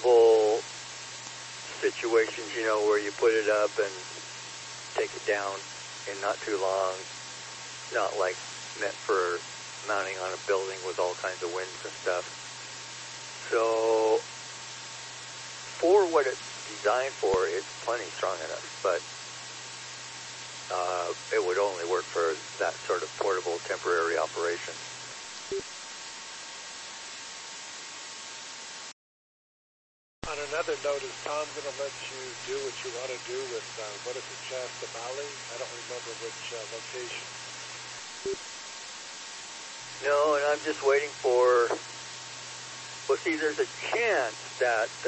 portable situations, you know, where you put it up and take it down in not too long. Not like meant for mounting on a building with all kinds of winds and stuff. So for what it's designed for, it's plenty strong enough, but it would only work for that sort of portable temporary operation. On another note, is Tom going to let you do what you want to do with, what is it, Shasta Valley? I don't remember which location. No, and I'm just waiting for, well, see, there's a chance that